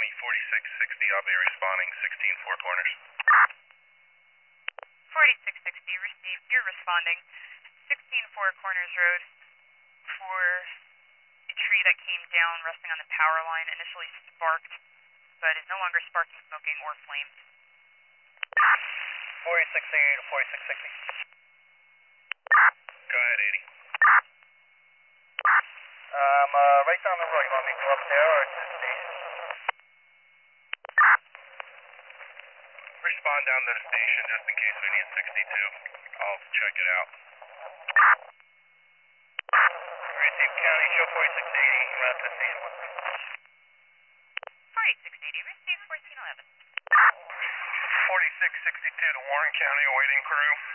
County, 4660, I'll be responding, 16 Four Corners. 4660, received. You're responding. 16 Four Corners Road for a tree that came down resting on the power line, initially sparked, but is no longer sparking, smoking, or flames. 4680 to 4660. Go ahead, 80. Right down the road. You want me to go up there or to the station? Respond down to the station just in case we need 62. I'll check it out. Received County, show 4680, route to the station. 4680, received 1411. 4662 to Warren County, awaiting crew.